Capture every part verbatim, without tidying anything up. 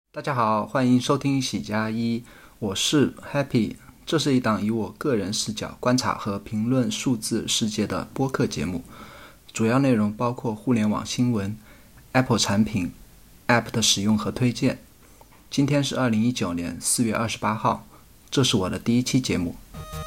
大家好，欢迎收听喜加一，我是 Happy。这是一档以我个人视角观察和评论数字世界的播客节目，主要内容包括互联网新闻、Apple 产品、App 的使用和推荐。今天是二零一九年四月二十八号，这是我的第一期节目。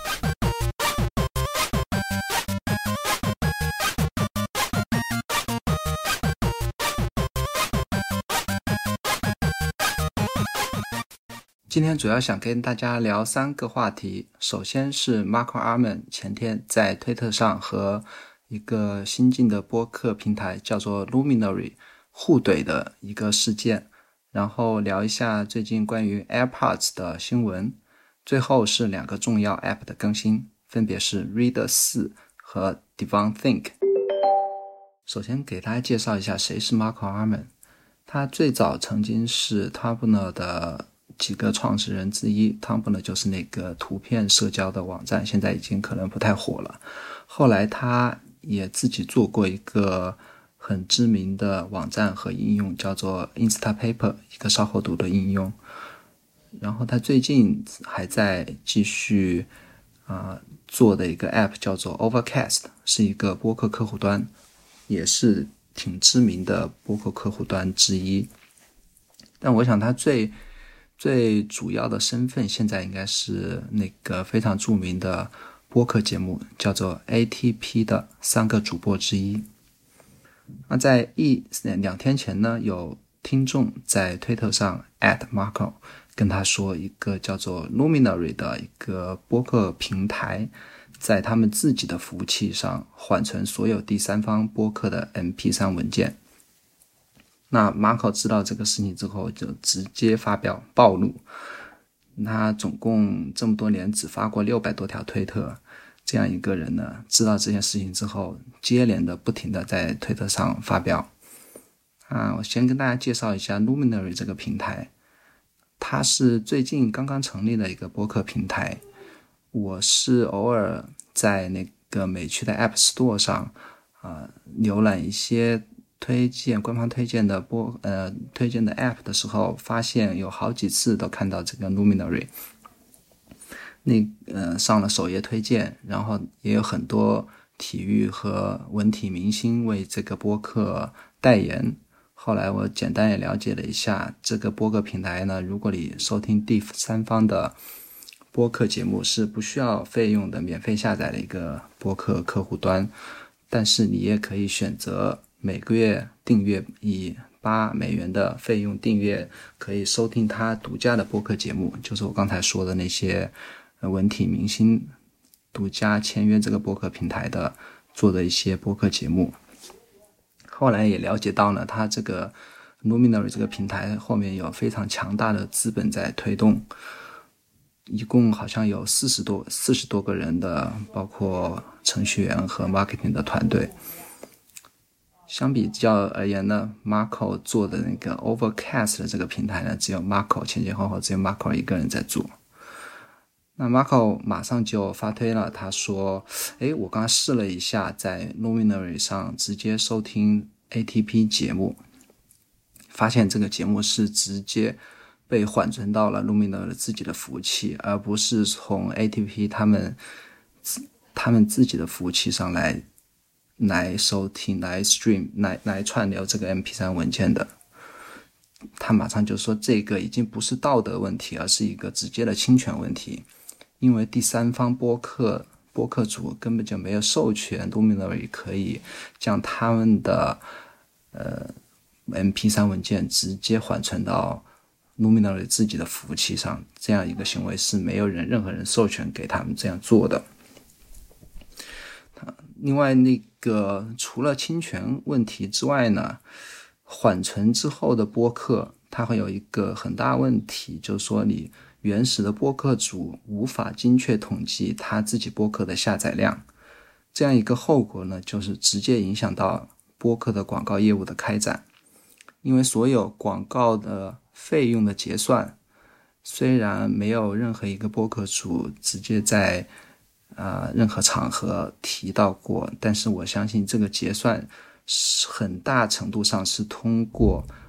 今天主要想跟大家聊三个话题。首先是 Marco Arment 前天在推特上和一个新进的播客平台叫做 Luminary 互怼的一个事件，然后聊一下最近关于 AirPods 的新闻，最后是两个重要 App 的更新，分别是 Reader 四和 Devon Think。 首先给大家介绍一下谁是 Marco Arment。 他最早曾经是 Tumblr 的几个创始人之一， Tumblr 就是那个图片社交的网站，现在已经可能不太火了。后来他也自己做过一个很知名的网站和应用，叫做 Instapaper， 一个稍后读的应用。然后他最近还在继续、呃、做的一个 App 叫做 Overcast， 是一个播客客户端，也是挺知名的播客客户端之一。但我想他最最主要的身份现在应该是那个非常著名的播客节目，叫做 A T P 的三个主播之一。那在一两天前呢，有听众在推特上 at Marco 跟他说，一个叫做 Luminary 的一个播客平台在他们自己的服务器上缓存所有第三方播客的 M P 三 文件。那 Marco 知道这个事情之后就直接发表暴怒，他总共这么多年只发过六百多条推特，这样一个人呢，知道这件事情之后接连的不停的在推特上发表。啊，我先跟大家介绍一下 Luminary 这个平台，它是最近刚刚成立的一个播客平台。我是偶尔在那个美区的 App Store 上啊、呃、浏览一些推荐官方推荐的播呃推荐的 App 的时候，发现有好几次都看到这个 Luminary 那呃上了首页推荐，然后也有很多体育和文体明星为这个播客代言。后来我简单也了解了一下这个播客平台呢，如果你收听第三方的播客节目是不需要费用的，免费下载的一个播客客户端，但是你也可以选择每个月订阅，以八美元的费用订阅，可以收听他独家的播客节目，就是我刚才说的那些文体明星独家签约这个播客平台的做的一些播客节目。后来也了解到呢，他这个 Luminary 这个平台后面有非常强大的资本在推动，一共好像有四十多四十多个人的，包括程序员和 marketing 的团队。相比较而言呢， Marco 做的那个 Overcast 的这个平台呢，只有 Marco 前前后后只有 Marco 一个人在做。那 Marco 马上就发推了，他说诶我刚刚试了一下在 Luminary 上直接收听 A T P 节目，发现这个节目是直接被缓存到了 Luminary 自己的服务器，而不是从 A T P 他们他们自己的服务器上来来收听来 stream 来来串流这个 M P 三 文件的。他马上就说这个已经不是道德问题，而是一个直接的侵权问题，因为第三方播客播客主根本就没有授权 Luminary 可以将他们的呃 M P 三 文件直接缓存到 Luminary 自己的服务器上，这样一个行为是没有人任何人授权给他们这样做的。另外那个除了侵权问题之外呢，缓存之后的播客它会有一个很大问题，就是说你原始的播客主无法精确统计他自己播客的下载量，这样一个后果呢，就是直接影响到播客的广告业务的开展。因为所有广告的费用的结算，虽然没有任何一个播客主直接在呃任何场合提到过，但是我相信这个结算很大程度上是通过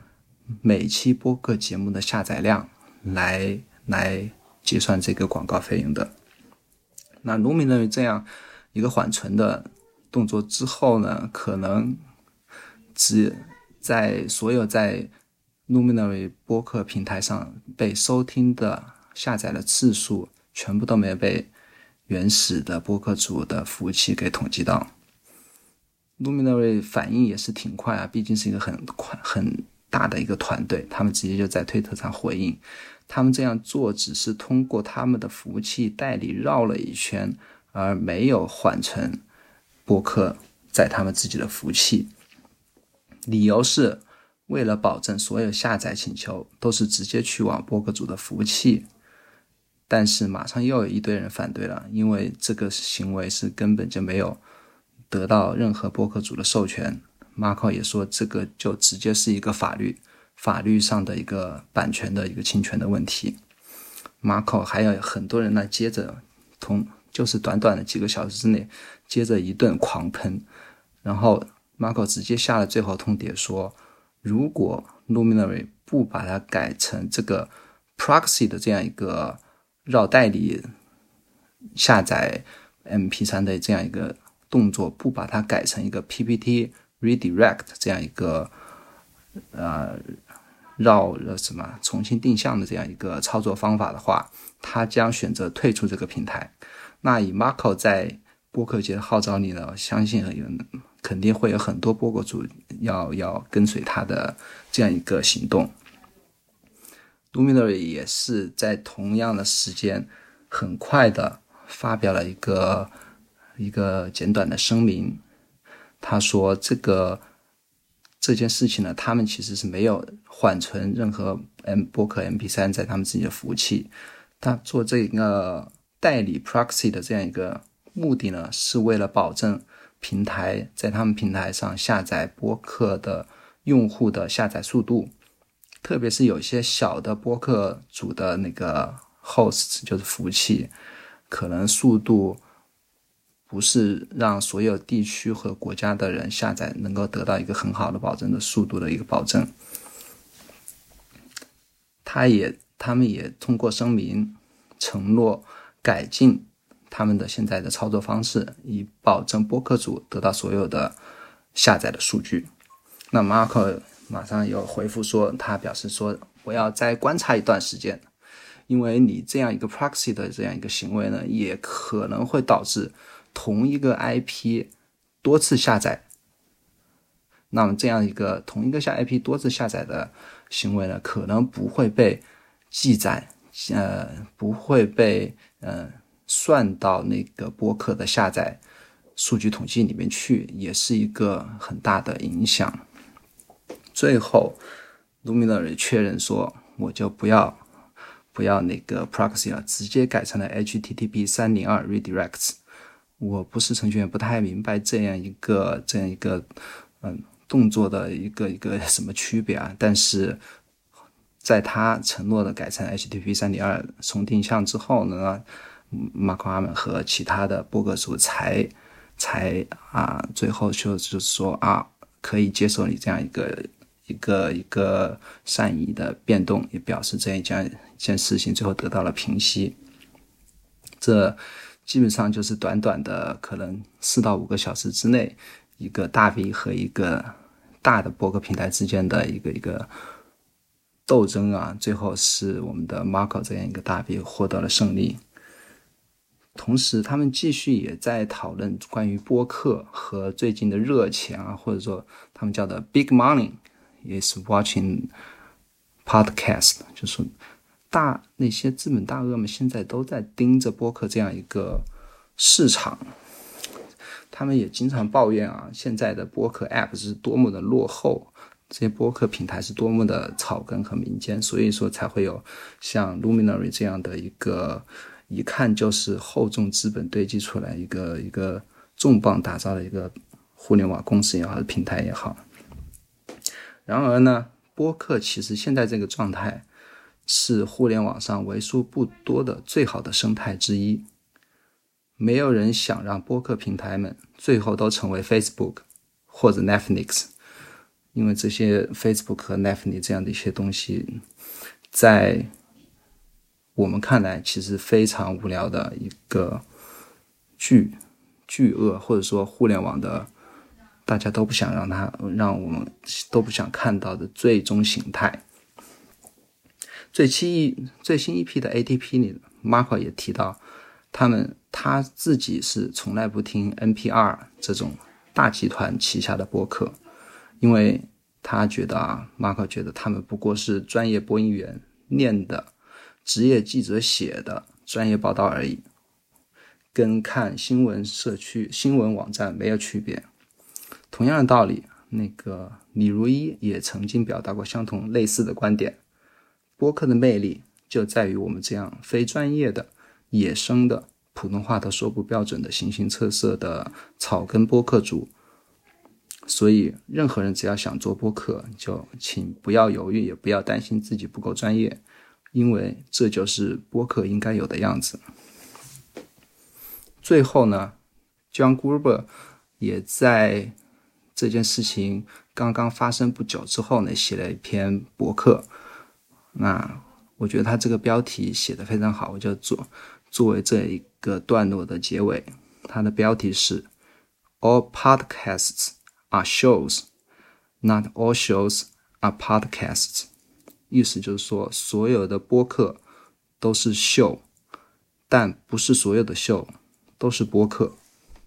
每期播客节目的下载量来来计算这个广告费用的。那 Luminary 这样一个缓存的动作之后呢，可能只在所有在 Luminary 播客平台上被收听的下载的次数全部都没有被原始的播客主的服务器给统计到。Luminary 反应也是挺快啊，毕竟是一个很快很大的一个团队，他们直接就在推特上回应，他们这样做只是通过他们的服务器代理绕了一圈，而没有缓存播客在他们自己的服务器。理由是为了保证所有下载请求都是直接去往播客主的服务器。但是马上又有一堆人反对了，因为这个行为是根本就没有得到任何播客主的授权。Marco 也说这个就直接是一个法律法律上的一个版权的一个侵权的问题。Marco 还有很多人呢，接着同就是短短的几个小时之内接着一顿狂喷，然后 Marco 直接下了最后通牒说，如果 Luminary 不把它改成这个 proxy 的这样一个绕代理下载 M P 三 的这样一个动作，不把它改成一个 P P T redirect 这样一个呃绕什么重新定向的这样一个操作方法的话，他将选择退出这个平台。那以 Marco 在播客界的号召力呢，相信肯定会有很多播客主要要跟随他的这样一个行动。Luminary 也是在同样的时间很快的发表了一个一个简短的声明。他说这个这件事情呢，他们其实是没有缓存任何 M 播客 M P 三 在他们自己的服务器。他做这个代理 proxy 的这样一个目的呢，是为了保证平台在他们平台上下载播客的用户的下载速度。特别是有一些小的播客主的那个 host 就是服务器，可能速度不是让所有地区和国家的人下载能够得到一个很好的保证的速度的一个保证。他也他们也通过声明承诺改进他们的现在的操作方式，以保证播客主得到所有的下载的数据。那 Marco马上又回复说，他表示说我要再观察一段时间，因为你这样一个 proxy 的这样一个行为呢，也可能会导致同一个 I P 多次下载。那么这样一个同一个下 I P 多次下载的行为呢，可能不会被记载，呃，不会被呃算到那个播客的下载数据统计里面去，也是一个很大的影响。最后 Luminary 确认说，我就不要不要那个 proxy 了，直接改成了 H T T P 三零二 redirects。 我不是程序员，不太明白这样一个这样一个嗯动作的一个一个什么区别啊，但是在他承诺的改成 H T T P 三零二 重定向之后呢， Marco Arment 和其他的播客主才才啊最后就就是说啊可以接受你这样一个一个一个善意的变动，也表示这一件一件事情最后得到了平息。这基本上就是短短的可能四到五个小时之内，一个大 V 和一个大的播客平台之间的一个一个斗争啊，最后是我们的 Marco 这样一个大 V 获得了胜利。同时他们继续也在讨论关于播客和最近的热钱啊，或者说他们叫的 Big Money is watching podcast， 就是大那些资本大鳄们现在都在盯着播客这样一个市场。他们也经常抱怨啊，现在的播客 app 是多么的落后，这些播客平台是多么的草根和民间，所以说才会有像 Luminary 这样的一个一看就是厚重资本堆积出来一个一个重磅打造的一个互联网公司也好，平台也好。然而呢，播客其实现在这个状态是互联网上为数不多的最好的生态之一。没有人想让播客平台们最后都成为 Facebook 或者 Netflix， 因为这些 Facebook 和 Nefny 这样的一些东西，在我们看来其实非常无聊的一个巨巨恶，或者说互联网的大家都不想让它让我们都不想看到的最终形态。最新最新一批的 A T P 里 Marco 也提到，他们他自己是从来不听 N P R 这种大集团旗下的播客，因为他觉得啊 Marco 觉得他们不过是专业播音员念的职业记者写的专业报道而已，跟看新闻社区新闻网站没有区别。同样的道理，那个李如一也曾经表达过相同类似的观点，播客的魅力就在于我们这样非专业的野生的普通话都说不标准的形形色色的草根播客主，所以任何人只要想做播客，就请不要犹豫，也不要担心自己不够专业，因为这就是播客应该有的样子。最后呢 John Gruber 也在这件事情刚刚发生不久之后呢，写了一篇博客。那我觉得他这个标题写得非常好，我就做作为这一个段落的结尾。他的标题是 All podcasts are shows, not all shows are podcasts。 意思就是说，所有的播客都是秀，但不是所有的秀都是播客。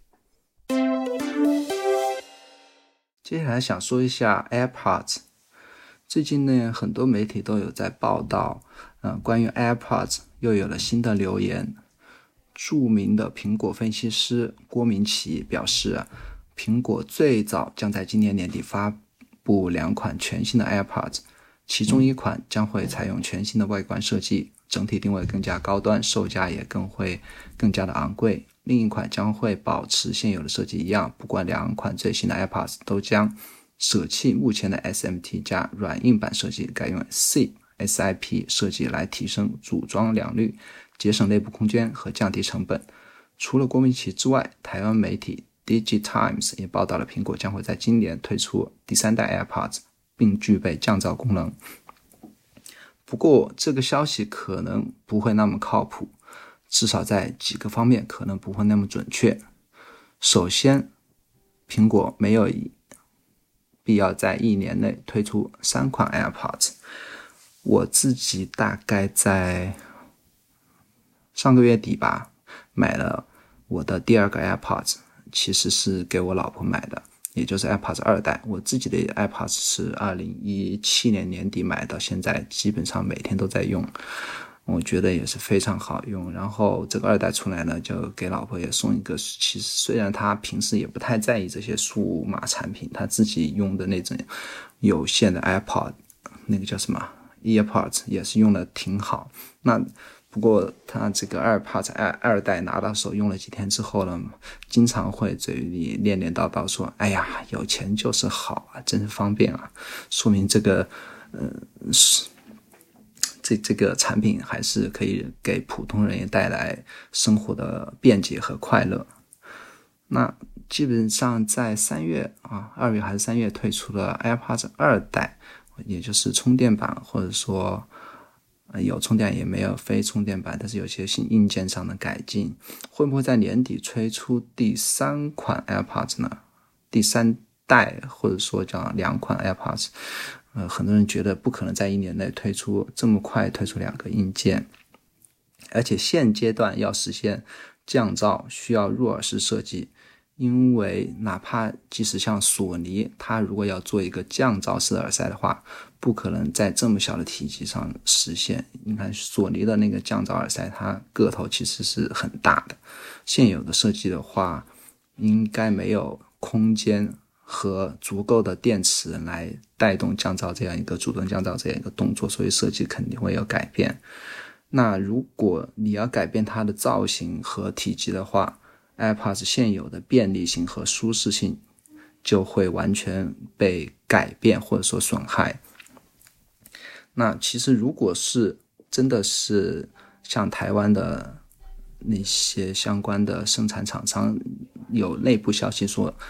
接下来想说一下 AirPods。 最近呢，很多媒体都有在报道，呃，关于 AirPods 又有了新的流言。著名的苹果分析师郭明奇表示，苹果最早将在今年年底发布两款全新的 AirPods， 其中一款将会采用全新的外观设计，整体定位更加高端，售价也更会更加的昂贵。另一款将会保持现有的设计一样，不过两款最新的 AirPods 都将舍弃目前的 S M T 加软硬板设计，改用 S I P 设计来提升组装良率，节省内部空间和降低成本。除了郭明奇之外，台湾媒体 DigiTimes 也报道了苹果将会在今年推出第三代 AirPods， 并具备降噪功能。不过这个消息可能不会那么靠谱，至少在几个方面可能不会那么准确。首先，苹果没有必要在一年内推出三款 AirPods。 我自己大概在上个月底吧，买了我的第二个 AirPods， 其实是给我老婆买的，也就是 AirPods 二代。我自己的 AirPods 是二零一七年年底买到现在，基本上每天都在用，我觉得也是非常好用。然后这个二代出来呢，就给老婆也送一个，其实虽然她平时也不太在意这些数码产品，她自己用的那种有线的 AirPod， 那个叫什么 EarPods 也是用的挺好。那不过他这个 AirPods 二代拿到手用了几天之后呢，经常会嘴里念念叨叨说，哎呀，有钱就是好啊，真是方便啊。说明这个呃这这个产品还是可以给普通人也带来生活的便捷和快乐。那基本上在三月啊，二月还是三月推出了 AirPods 二代，也就是充电版，或者说有充电也没有非充电版，但是有些新硬件上的改进。会不会在年底推出第三款 AirPods 呢？第三代或者说叫两款 AirPods， 呃，很多人觉得不可能在一年内推出这么快推出两个硬件，而且现阶段要实现降噪需要入耳式设计。因为哪怕即使像索尼，它如果要做一个降噪式的耳塞的话，不可能在这么小的体积上实现。你看索尼的那个降噪耳塞，它个头其实是很大的，现有的设计的话应该没有空间和足够的电池来带动降噪这样一个主动降噪这样一个动作，所以设计肯定会有改变。那如果你要改变它的造型和体积的话， AirPods 现有的便利性和舒适性就会完全被改变或者说损害。那其实如果是真的是像台湾的那些相关的生产厂商有内部消息说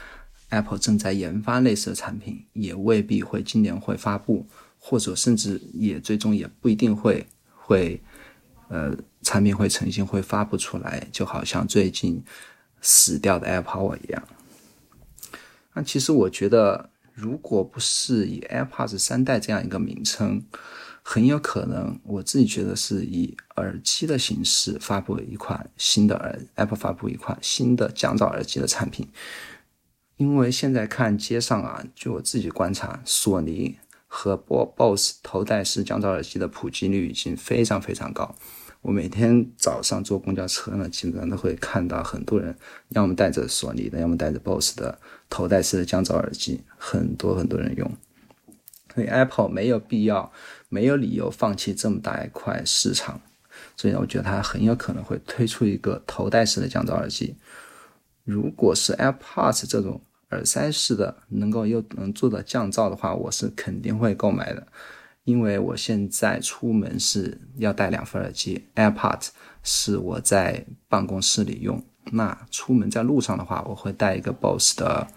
Apple 正在研发类似的产品，也未必会今年会发布，或者甚至也最终也不一定会会呃产品会成型会发布出来，就好像最近死掉的 AirPower 一样。那其实我觉得，如果不是以 AirPods 三代这样一个名称，很有可能我自己觉得是以耳机的形式发布一款新的耳 Apple 发布一款新的降噪耳机的产品。因为现在看街上啊，就我自己观察，索尼和 B O S S 头戴式降噪耳机的普及率已经非常非常高。我每天早上坐公交车呢，基本上都会看到很多人要么带着索尼的，要么带着 B O S S 的头戴式的降噪耳机，很多很多人用。所以 Apple 没有必要没有理由放弃这么大一块市场，所以我觉得它很有可能会推出一个头戴式的降噪耳机。如果是 AirPods 这种耳塞式的能够又能做到降噪的话，我是肯定会购买的。因为我现在出门是要带两副耳机， AirPods 是我在办公室里用，那出门在路上的话，我会带一个 B O S S 的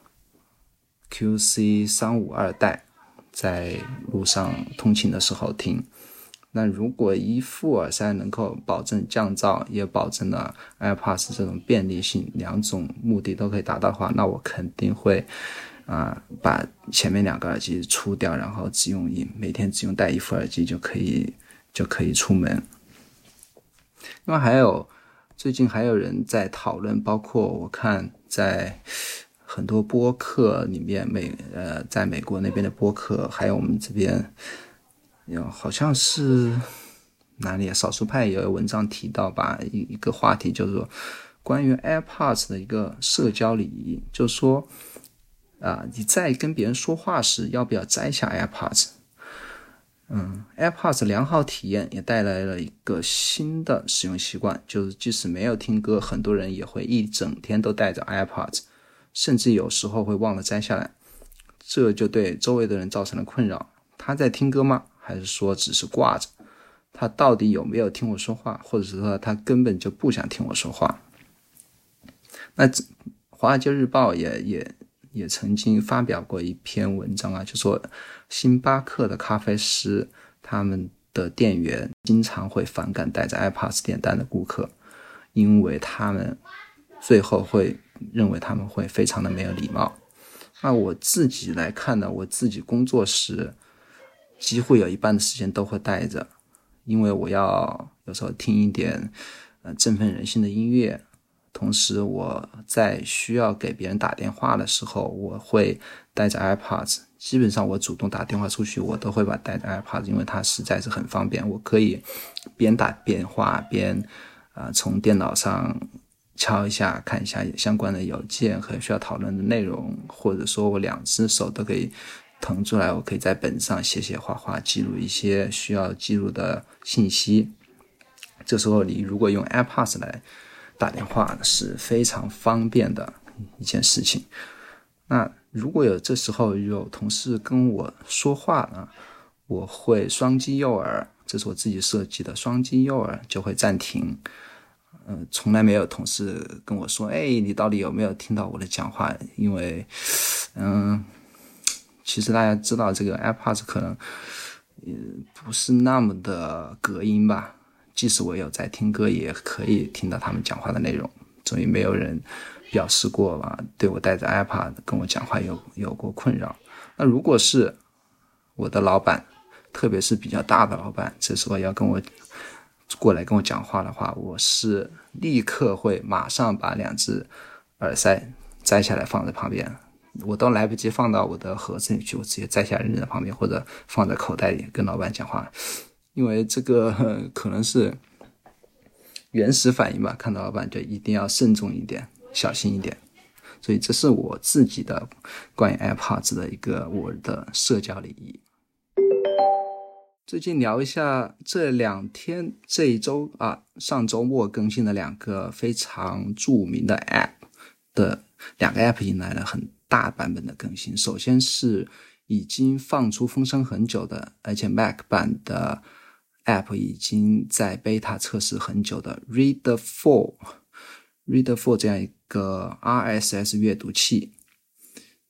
Q C 三五二代，在路上通勤的时候听。那如果一副耳塞能够保证降噪，也保证了 AirPods 这种便利性，两种目的都可以达到的话，那我肯定会啊、呃，把前面两个耳机出掉，然后只用一每天只用带一副耳机就可以就可以出门。因为还有最近还有人在讨论，包括我看在很多播客里面，美呃在美国那边的播客，还有我们这边。好像是哪里少数派有文章提到吧，一个话题就是说关于 AirPods 的一个社交礼仪，就是说啊、呃，你在跟别人说话时要不要摘下 AirPods。嗯 AirPods 良好体验也带来了一个新的使用习惯，就是即使没有听歌，很多人也会一整天都带着 AirPods， 甚至有时候会忘了摘下来，这就对周围的人造成了困扰。他在听歌吗？还是说只是挂着？他到底有没有听我说话？或者是说他根本就不想听我说话？那华尔街日报也也也曾经发表过一篇文章啊，就说星巴克的咖啡师他们的店员经常会反感带着 iPods 点单的顾客，因为他们最后会认为他们会非常的没有礼貌。那我自己来看呢，我自己工作时几乎有一半的时间都会带着，因为我要有时候听一点呃振奋人心的音乐，同时我在需要给别人打电话的时候，我会带着 AirPods。基本上我主动打电话出去，我都会把带着 AirPods， 因为它实在是很方便，我可以边打电话边呃从电脑上敲一下，看一下相关的邮件和需要讨论的内容，或者说我两只手都可以腾出来，我可以在本上写写画画，记录一些需要记录的信息。这时候你如果用 AirPods 来打电话是非常方便的一件事情。那如果有这时候有同事跟我说话呢，我会双击右耳，这是我自己设计的，双击右耳就会暂停。呃，从来没有同事跟我说，哎，你到底有没有听到我的讲话？因为，嗯，其实大家知道这个 AirPods 可能也不是那么的隔音吧，即使我有在听歌，也可以听到他们讲话的内容，所以没有人表示过吧，对我带着 iPad 跟我讲话有有过困扰。那如果是我的老板，特别是比较大的老板，这时候要跟我过来跟我讲话的话，我是立刻会马上把两只耳塞摘下来放在旁边，我都来不及放到我的盒子里去，我直接摘下来扔在旁边，或者放在口袋里跟老板讲话。因为这个可能是原始反应吧，看到老板就一定要慎重一点，小心一点。所以这是我自己的关于 AirPods 的一个我的社交礼仪。最近聊一下这两天这一周啊，上周末更新的两个非常著名的 App 的两个 App 迎来了很大版本的更新。首先是已经放出风声很久的，而且 Mac 版的 App 已经在 Beta 测试很久的 Reader 四 Reader 四这样一个 R S S 阅读器。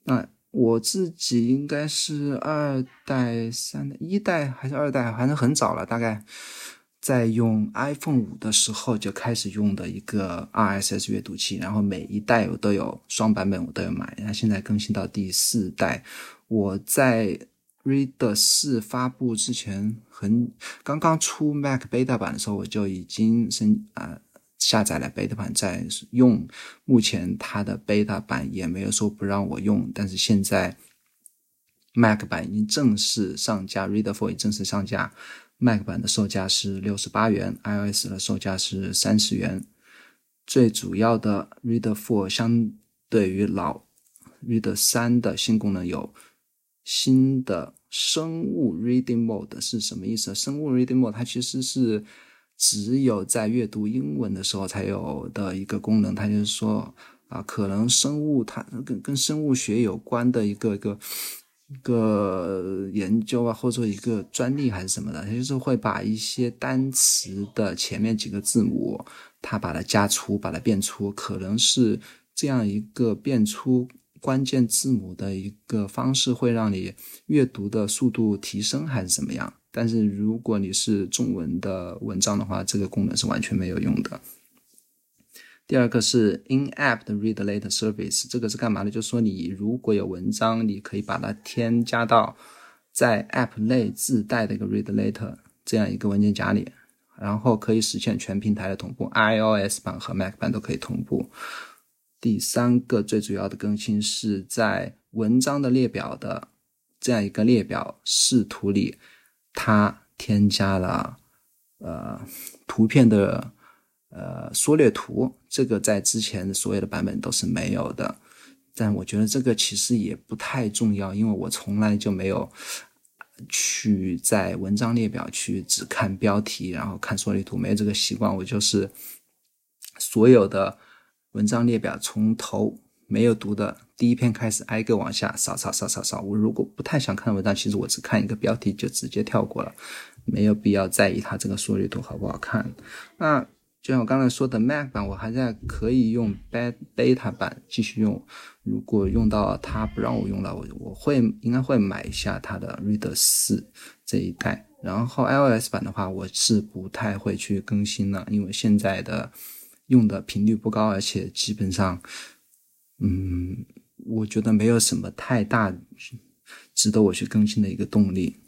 那我自己应该是二代、三代、一代还是二代，反正很早了，大概在用 iPhone 五的时候就开始用的一个 R S S 阅读器，然后每一代我都有双版本，我都有买，然后现在更新到第四代。我在 Reader 四发布之前，很刚刚出 Mac Beta 版的时候，我就已经升呃下载了 Beta 版在用，目前它的 Beta 版也没有说不让我用，但是现在 Mac 版已经正式上架， Reader 四已正式上架， Mac 版的售价是六十八元， iOS 的售价是三十元。最主要的 Reader 四相对于老 Reader 三的新功能有新的生物 Reading Mode。 是什么意思？生物 Reading Mode 它其实是只有在阅读英文的时候才有的一个功能，它就是说啊，可能生物它跟跟生物学有关的一个一个一个研究啊，或者说一个专利还是什么的，它就是会把一些单词的前面几个字母，它把它加粗，把它变粗，可能是这样一个变粗关键字母的一个方式会让你阅读的速度提升还是怎么样。但是如果你是中文的文章的话，这个功能是完全没有用的。第二个是 in-app 的 read later service， 这个是干嘛的？就是说你如果有文章，你可以把它添加到在 app 内自带的一个 read later 这样一个文件夹里，然后可以实现全平台的同步， iOS 版和 Mac 版都可以同步。第三个最主要的更新是在文章的列表的这样一个列表视图里，它添加了呃图片的呃缩略图，这个在之前所有的版本都是没有的。但我觉得这个其实也不太重要，因为我从来就没有去在文章列表去只看标题然后看缩略图，没有这个习惯。我就是所有的文章列表从头没有读的第一篇开始挨个往下扫扫扫扫扫。我如果不太想看文章，其实我只看一个标题就直接跳过了，没有必要在意它这个缩略图好不好看。那就像我刚才说的 Mac 版，我还在可以用 Beta 版继续用，如果用到它不让我用了，我我会应该会买一下它的 Reader 四这一代。然后 iOS 版的话，我是不太会去更新了，因为现在的用的频率不高，而且基本上嗯，我觉得没有什么太大值得我去更新的一个动力。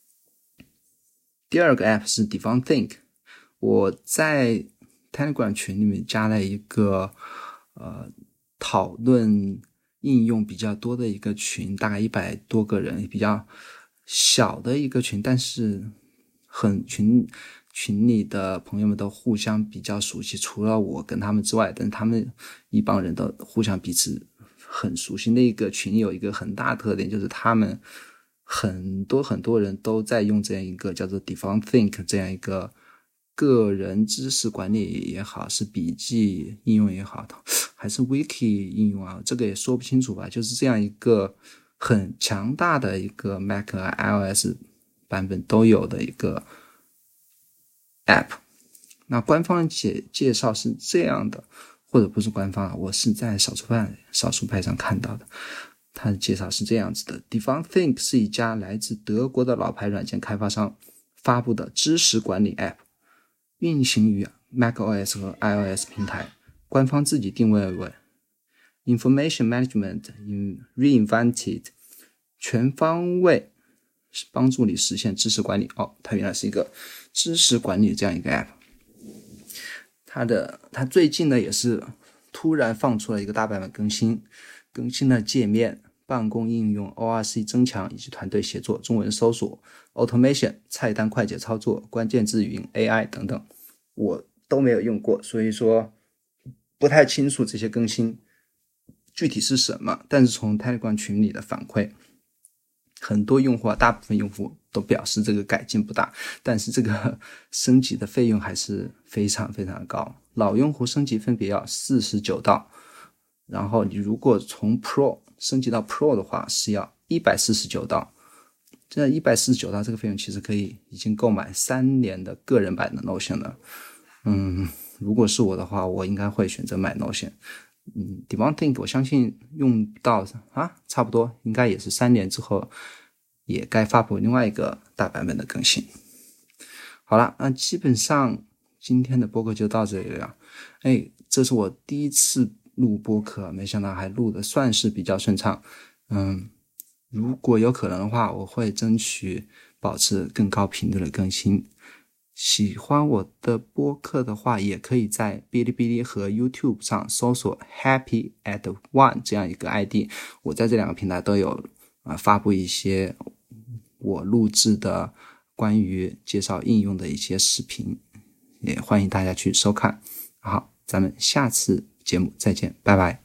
第二个 app 是 DefaultThink， 我在 Telegram 群里面加了一个呃讨论应用比较多的一个群，大概一百多个人，比较小的一个群，但是很群群里的朋友们都互相比较熟悉，除了我跟他们之外，但他们一帮人都互相彼此很熟悉。那个群有一个很大特点，就是他们很多很多人都在用这样一个叫做 DefaultThink 这样一个个人知识管理也好，是笔记应用也好，还是 Wiki 应用啊，这个也说不清楚吧，就是这样一个很强大的一个 Mac 和 iOS 版本都有的一个 App。 那官方介介绍是这样的，或者不是官方，我是在少数派少数派上看到的，它的介绍是这样子的。 DefaultThink 是一家来自德国的老牌软件开发商发布的知识管理 App， 运行于 macOS 和 iOS 平台，官方自己定位为 Information Management Reinvented， 全方位帮助你实现知识管理。哦，它原来是一个知识管理这样一个 App。 它的它最近呢也是突然放出了一个大版本更新，更新了界面、办公应用、O R C 增强以及团队协作、中文搜索、Automation、菜单快捷操作、关键字语音、A I 等等，我都没有用过，所以说不太清楚这些更新具体是什么。但是从 Telegram 群里的反馈，很多用户大部分用户都表示这个改进不大，但是这个升级的费用还是非常非常的高。老用户升级分别要四十九刀，然后你如果从 Pro 升级到 Pro 的话是要一百四十九刀。这一百四十九刀这个费用其实可以已经购买三年的个人版的 Notion 了。嗯，如果是我的话，我应该会选择买 Notion。 嗯 Devonthink 我相信用到啊，差不多应该也是三年之后也该发布另外一个大版本的更新。好了，那基本上今天的播客就到这里了。哎，这是我第一次录播客，没想到还录的算是比较顺畅。嗯，如果有可能的话，我会争取保持更高频率的更新。喜欢我的播客的话，也可以在哔哩哔哩和 YouTube 上搜索 Happy at One 这样一个 I D， 我在这两个平台都有、呃、发布一些我录制的关于介绍应用的一些视频，也欢迎大家去收看。好，咱们下次节目再见，拜拜。